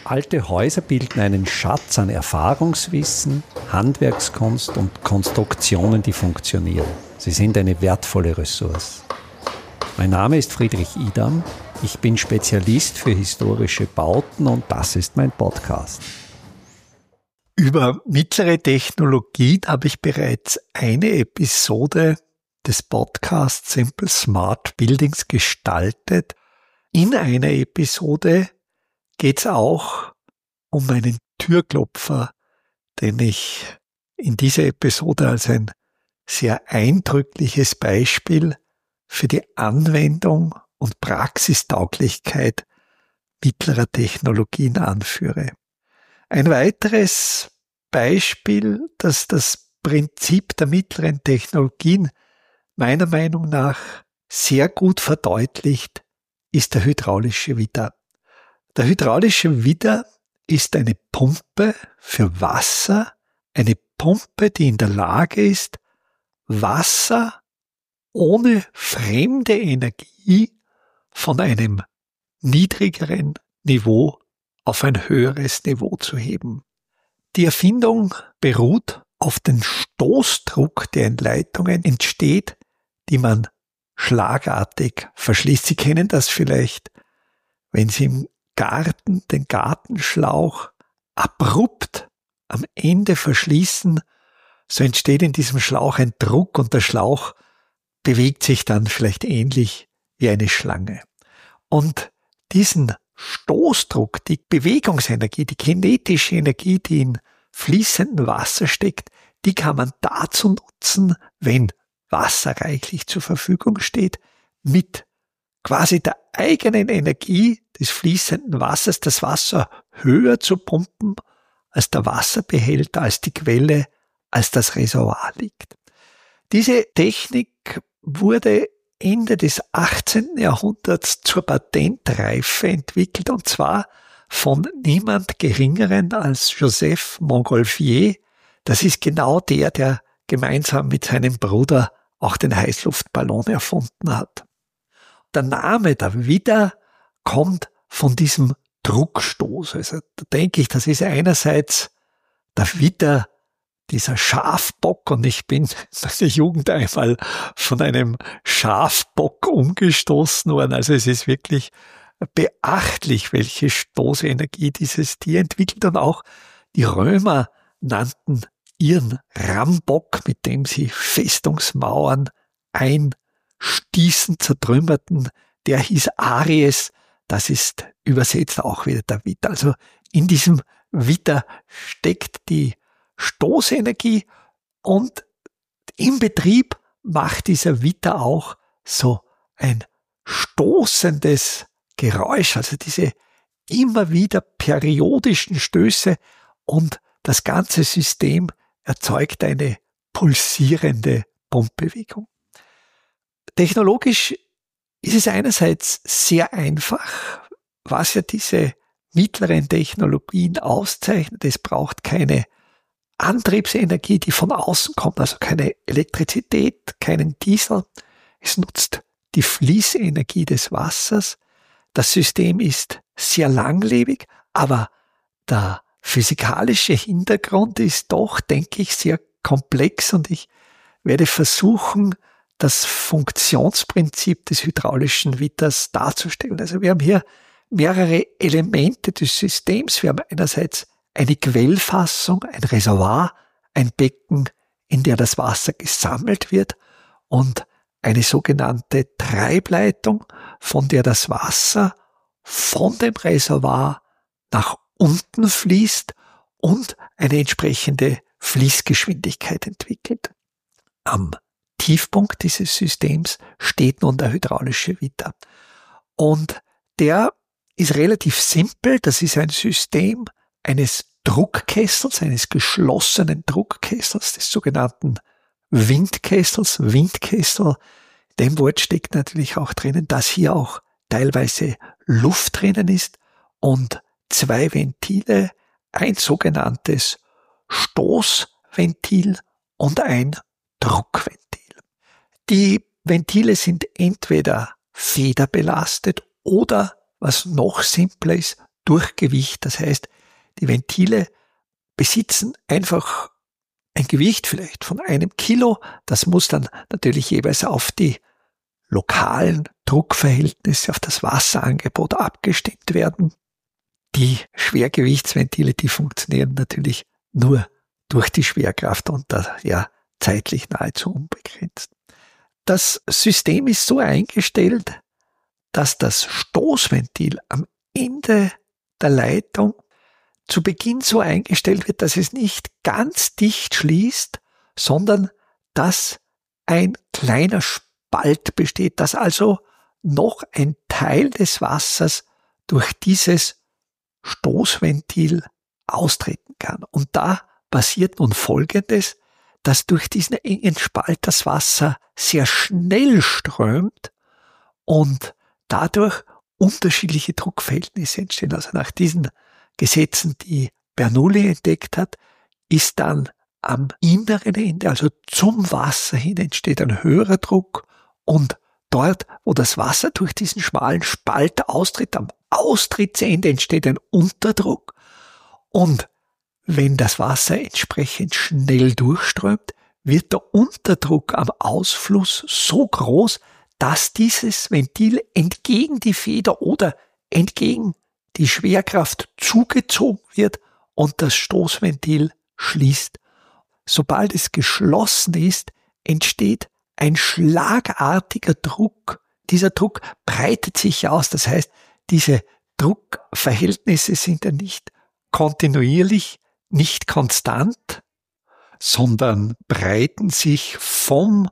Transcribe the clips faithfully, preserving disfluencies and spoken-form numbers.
Alte Häuser bilden einen Schatz an Erfahrungswissen, Handwerkskunst und Konstruktionen, die funktionieren. Sie sind eine wertvolle Ressource. Mein Name ist Friedrich Idam. Ich bin Spezialist für historische Bauten und das ist mein Podcast. Über mittlere Technologien habe ich bereits eine Episode des Podcasts Simple Smart Buildings gestaltet. In einer Episode geht es auch um einen Türklopfer, den ich in dieser Episode als ein sehr eindrückliches Beispiel für die Anwendung und Praxistauglichkeit mittlerer Technologien anführe. Ein weiteres Beispiel, das das Prinzip der mittleren Technologien meiner Meinung nach sehr gut verdeutlicht, ist der hydraulische Widder. Der hydraulische Widder ist eine Pumpe für Wasser, eine Pumpe, die in der Lage ist, Wasser ohne fremde Energie von einem niedrigeren Niveau auf ein höheres Niveau zu heben. Die Erfindung beruht auf den Stoßdruck, der in Leitungen entsteht, die man schlagartig verschließt. Sie kennen das vielleicht, wenn Sie im Garten den Gartenschlauch abrupt am Ende verschließen, so entsteht in diesem Schlauch ein Druck und der Schlauch bewegt sich dann vielleicht ähnlich wie eine Schlange. Und diesen Stoßdruck, die Bewegungsenergie, die kinetische Energie, die in fließendem Wasser steckt, die kann man dazu nutzen, wenn Wasser reichlich zur Verfügung steht, mit quasi der eigenen Energie des fließenden Wassers das Wasser höher zu pumpen, als der Wasserbehälter, als die Quelle, als das Reservoir liegt. Diese Technik wurde Ende des achtzehnten Jahrhunderts zur Patentreife entwickelt, und zwar von niemand Geringeren als Joseph Montgolfier. Das ist genau der, der gemeinsam mit seinem Bruder auch den Heißluftballon erfunden hat. Der Name der Widder kommt von diesem Druckstoß. Also da denke ich, das ist einerseits der Widder, dieser Schafbock, und ich bin in meiner Jugend einmal von einem Schafbock umgestoßen worden. Also es ist wirklich beachtlich, welche Stoßenergie dieses Tier entwickelt, und auch die Römer nannten ihren Rambock, mit dem sie Festungsmauern einstießen, zertrümmerten, der hieß Aries. Das ist übersetzt auch wieder der Widder. Also in diesem Widder steckt die Stoßenergie, und im Betrieb macht dieser Widder auch so ein stoßendes Geräusch, also diese immer wieder periodischen Stöße, und das ganze System erzeugt eine pulsierende Pumpbewegung. Technologisch ist es einerseits sehr einfach, was ja diese mittleren Technologien auszeichnet. Es braucht keine Antriebsenergie, die von außen kommt, also keine Elektrizität, keinen Diesel. Es nutzt die Fließenergie des Wassers. Das System ist sehr langlebig, aber der physikalische Hintergrund ist doch, denke ich, sehr komplex, und ich werde versuchen, das Funktionsprinzip des hydraulischen Widders darzustellen. Also wir haben hier mehrere Elemente des Systems. Wir haben einerseits eine Quellfassung, ein Reservoir, ein Becken, in der das Wasser gesammelt wird, und eine sogenannte Treibleitung, von der das Wasser von dem Reservoir nach unten fließt und eine entsprechende Fließgeschwindigkeit entwickelt. Am Tiefpunkt dieses Systems steht nun der hydraulische Widder. Und der ist relativ simpel. Das ist ein System eines Druckkessels, eines geschlossenen Druckkessels, des sogenannten Windkessels. Windkessel, in dem Wort steckt natürlich auch drinnen, dass hier auch teilweise Luft drinnen ist, und zwei Ventile, ein sogenanntes Stoßventil und ein Druckventil. Die Ventile sind entweder federbelastet oder, was noch simpler ist, Durchgewicht. Das heißt, die Ventile besitzen einfach ein Gewicht vielleicht von einem Kilo. Das muss dann natürlich jeweils auf die lokalen Druckverhältnisse, auf das Wasserangebot abgestimmt werden. Die Schwergewichtsventile, die funktionieren natürlich nur durch die Schwerkraft und da ja zeitlich nahezu unbegrenzt. Das System ist so eingestellt, dass das Stoßventil am Ende der Leitung zu Beginn so eingestellt wird, dass es nicht ganz dicht schließt, sondern dass ein kleiner Spalt besteht, dass also noch ein Teil des Wassers durch dieses Stoßventil austreten kann. Und da passiert nun Folgendes, dass durch diesen engen Spalt das Wasser sehr schnell strömt und dadurch unterschiedliche Druckverhältnisse entstehen. Also nach diesen Gesetzen, die Bernoulli entdeckt hat, ist dann am inneren Ende, also zum Wasser hin, entsteht ein höherer Druck und dort, wo das Wasser durch diesen schmalen Spalt austritt, am Austrittsende entsteht ein Unterdruck und wenn das Wasser entsprechend schnell durchströmt, wird der Unterdruck am Ausfluss so groß, dass dieses Ventil entgegen die Feder oder entgegen die Schwerkraft zugezogen wird und das Stoßventil schließt. Sobald es geschlossen ist, entsteht ein schlagartiger Druck. Dieser Druck breitet sich aus, das heißt, diese Druckverhältnisse sind ja nicht kontinuierlich, nicht konstant, sondern breiten sich vom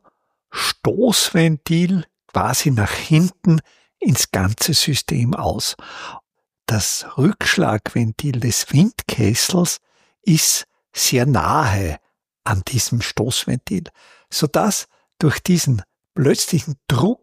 Stoßventil quasi nach hinten ins ganze System aus. Das Rückschlagventil des Windkessels ist sehr nahe an diesem Stoßventil, sodass durch diesen plötzlichen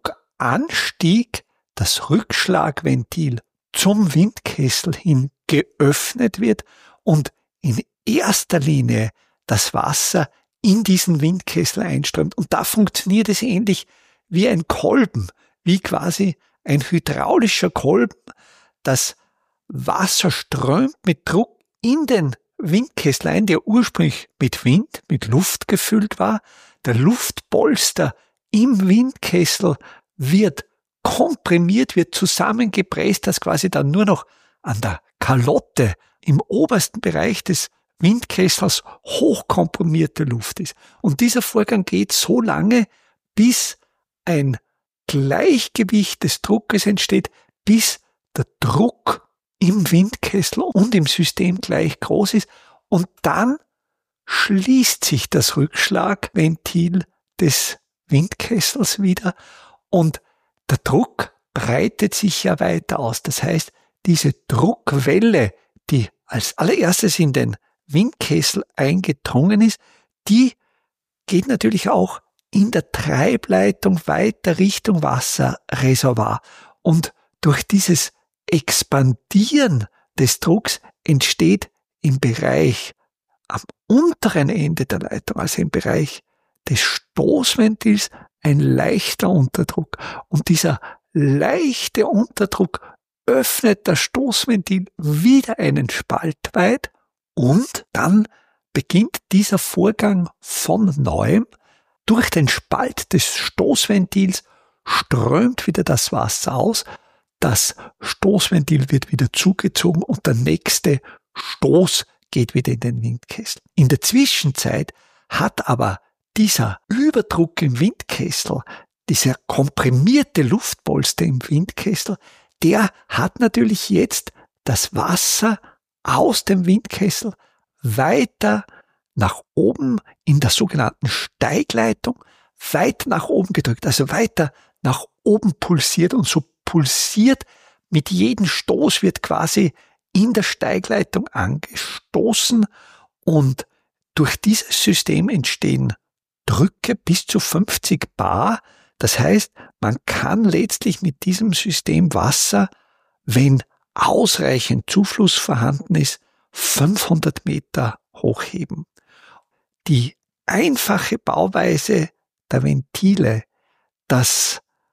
Druckanstieg das Rückschlagventil zum Windkessel hin geöffnet wird und in erster Linie das Wasser in diesen Windkessel einströmt. Und da funktioniert es ähnlich wie ein Kolben, wie quasi ein hydraulischer Kolben. Das Wasser strömt mit Druck in den Windkessel ein, der ursprünglich mit Wind, mit Luft gefüllt war. Der Luftpolster im Windkessel wird komprimiert, wird zusammengepresst, dass quasi dann nur noch an der Kalotte im obersten Bereich des Windkessels hochkomprimierte Luft ist. Und dieser Vorgang geht so lange, bis ein Gleichgewicht des Druckes entsteht, bis der Druck im Windkessel und im System gleich groß ist. Und dann schließt sich das Rückschlagventil des Windkessels wieder und der Druck breitet sich ja weiter aus. Das heißt, diese Druckwelle, die als allererstes in den Windkessel eingedrungen ist, die geht natürlich auch in der Treibleitung weiter Richtung Wasserreservoir. Und durch dieses Expandieren des Drucks entsteht im Bereich am unteren Ende der Leitung, also im Bereich des Stoßventils, ein leichter Unterdruck. Und dieser leichte Unterdruck öffnet das Stoßventil wieder einen Spalt weit und dann beginnt dieser Vorgang von neuem. Durch den Spalt des Stoßventils strömt wieder das Wasser aus, das Stoßventil wird wieder zugezogen und der nächste Stoß geht wieder in den Windkessel. In der Zwischenzeit hat aber dieser Überdruck im Windkessel, dieser komprimierte Luftpolster im Windkessel, der hat natürlich jetzt das Wasser aus dem Windkessel weiter nach oben in der sogenannten Steigleitung, weit nach oben gedrückt, also weiter nach oben pulsiert und so pulsiert mit jedem Stoß wird quasi in der Steigleitung angestoßen und durch dieses System entstehen Drücke bis zu fünfzig Bar. Das heißt, man kann letztlich mit diesem System Wasser, wenn ausreichend Zufluss vorhanden ist, fünfhundert Meter hochheben. Die einfache Bauweise der Ventile, das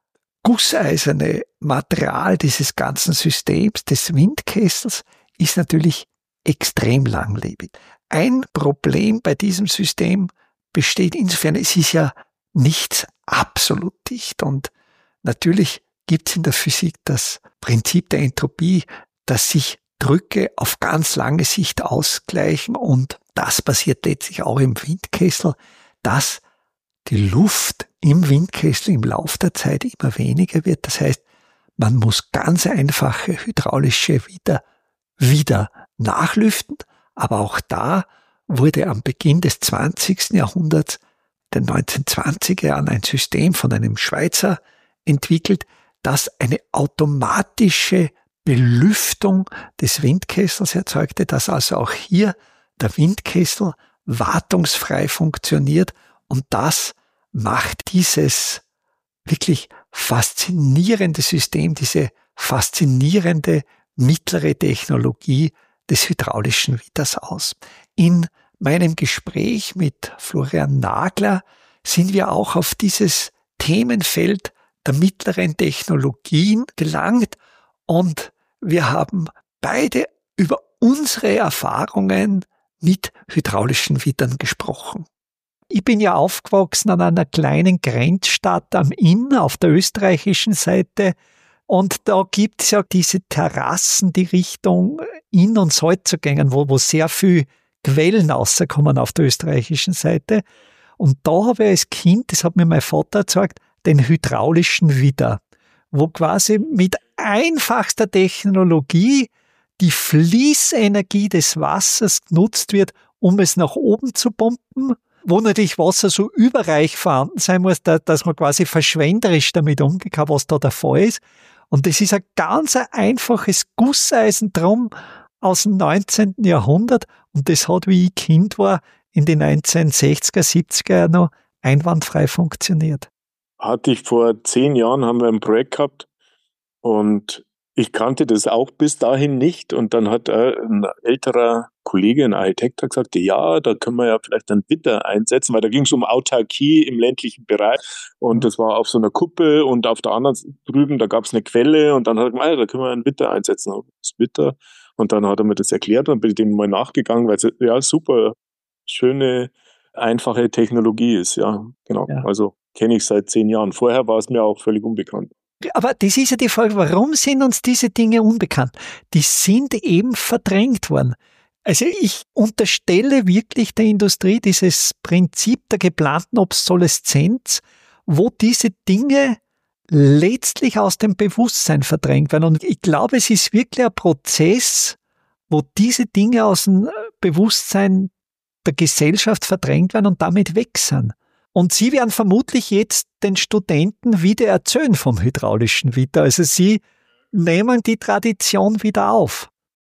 gusseiserne Material dieses ganzen Systems, des Windkessels, ist natürlich extrem langlebig. Ein Problem bei diesem System besteht insofern, es ist ja nichts absolut dicht. Und natürlich gibt es in der Physik das Prinzip der Entropie, dass sich Drücke auf ganz lange Sicht ausgleichen. Und das passiert letztlich auch im Windkessel, dass die Luft im Windkessel im Laufe der Zeit immer weniger wird. Das heißt, man muss ganz einfache hydraulische wieder, wieder nachlüften. Aber auch da wurde am Beginn des zwanzigsten Jahrhunderts, den neunzehnhundertzwanziger Jahren, ein System von einem Schweizer entwickelt, das eine automatische Belüftung des Windkessels erzeugte, dass also auch hier der Windkessel wartungsfrei funktioniert. Und das macht dieses wirklich faszinierende System, diese faszinierende mittlere Technologie des hydraulischen Witters aus. In meinem Gespräch mit Florian Nagler sind wir auch auf dieses Themenfeld der mittleren Technologien gelangt und wir haben beide über unsere Erfahrungen mit hydraulischen Wittern gesprochen. Ich bin ja aufgewachsen an einer kleinen Grenzstadt am Inn auf der österreichischen Seite und da gibt es ja diese Terrassen, die Richtung Inn und Salzergängen, wo, wo sehr viel Quellen rauskommen auf der österreichischen Seite. Und da habe ich als Kind, das hat mir mein Vater erzeugt, den hydraulischen Widder, wo quasi mit einfachster Technologie die Fließenergie des Wassers genutzt wird, um es nach oben zu pumpen, wo natürlich Wasser so überreich vorhanden sein muss, dass man quasi verschwenderisch damit umgehen kann, was da der Fall ist. Und das ist ein ganz einfaches Gusseisen drum aus dem neunzehnten Jahrhundert und das hat, wie ich Kind war, in den neunzehnhundertsechziger, siebziger Jahren noch einwandfrei funktioniert. Hatte ich vor zehn Jahren, haben wir ein Projekt gehabt und ich kannte das auch bis dahin nicht und dann hat ein älterer Kollege, ein Architekt, gesagt, ja, da können wir ja vielleicht einen Witter einsetzen, weil da ging es um Autarkie im ländlichen Bereich und das war auf so einer Kuppe und auf der anderen drüben, da gab es eine Quelle und dann hat er gesagt, ah, da können wir einen Witter einsetzen. Das Witter. Und dann hat er mir das erklärt und bin dem mal nachgegangen, weil es ja super schöne, einfache Technologie ist. Ja, genau. Ja. Also kenne ich seit zehn Jahren. Vorher war es mir auch völlig unbekannt. Aber das ist ja die Frage, warum sind uns diese Dinge unbekannt? Die sind eben verdrängt worden. Also ich unterstelle wirklich der Industrie dieses Prinzip der geplanten Obsoleszenz, wo diese Dinge letztlich aus dem Bewusstsein verdrängt werden. Und ich glaube, es ist wirklich ein Prozess, wo diese Dinge aus dem Bewusstsein der Gesellschaft verdrängt werden und damit weg sind. Und Sie werden vermutlich jetzt den Studenten wieder erzählen vom hydraulischen Witter. Also Sie nehmen die Tradition wieder auf.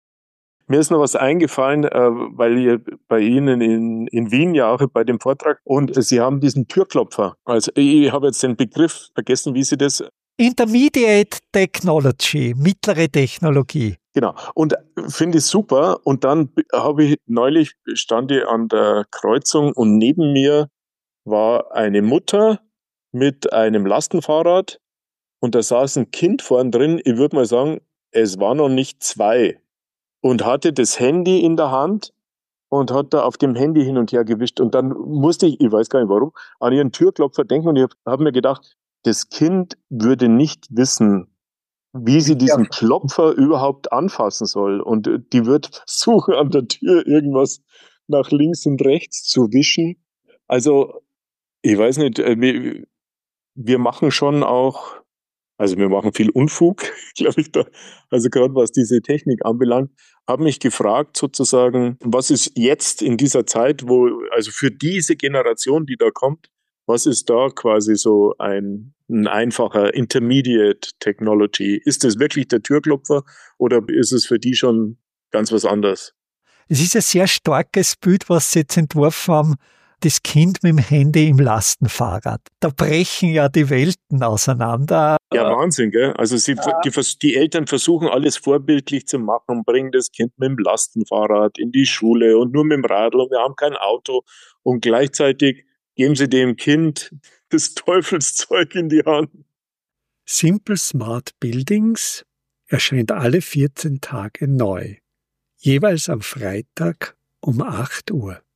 Mir ist noch was eingefallen, weil ihr bei Ihnen in, in Wien ja auch bei dem Vortrag und Sie haben diesen Türklopfer. Also ich habe jetzt den Begriff vergessen, wie Sie das... Intermediate Technology, mittlere Technologie. Genau. Und finde ich super. Und dann habe ich neulich stand ich an der Kreuzung und neben mir war eine Mutter mit einem Lastenfahrrad und da saß ein Kind vorn drin, ich würde mal sagen, es war noch nicht zwei und hatte das Handy in der Hand und hat da auf dem Handy hin und her gewischt und dann musste ich, ich weiß gar nicht warum, an ihren Türklopfer denken und ich habe hab mir gedacht, das Kind würde nicht wissen, wie sie diesen Klopfer überhaupt anfassen soll und die wird versuchen, an der Tür irgendwas nach links und rechts zu wischen. Also ich weiß nicht, wir, wir machen schon auch, also wir machen viel Unfug, glaube ich, da, also gerade was diese Technik anbelangt, habe mich gefragt sozusagen, was ist jetzt in dieser Zeit, wo, also für diese Generation, die da kommt, was ist da quasi so ein, ein einfacher Intermediate Technology? Ist das wirklich der Türklopfer oder ist es für die schon ganz was anderes? Es ist ein sehr starkes Bild, was Sie jetzt entworfen haben, das Kind mit dem Handy im Lastenfahrrad. Da brechen ja die Welten auseinander. Ja, Wahnsinn, gell? Also sie, ja. die, die Eltern versuchen alles vorbildlich zu machen, bringen das Kind mit dem Lastenfahrrad in die Schule und nur mit dem Radl und wir haben kein Auto und gleichzeitig geben sie dem Kind das Teufelszeug in die Hand. Simple Smart Buildings erscheint alle vierzehn Tage neu, jeweils am Freitag um acht Uhr.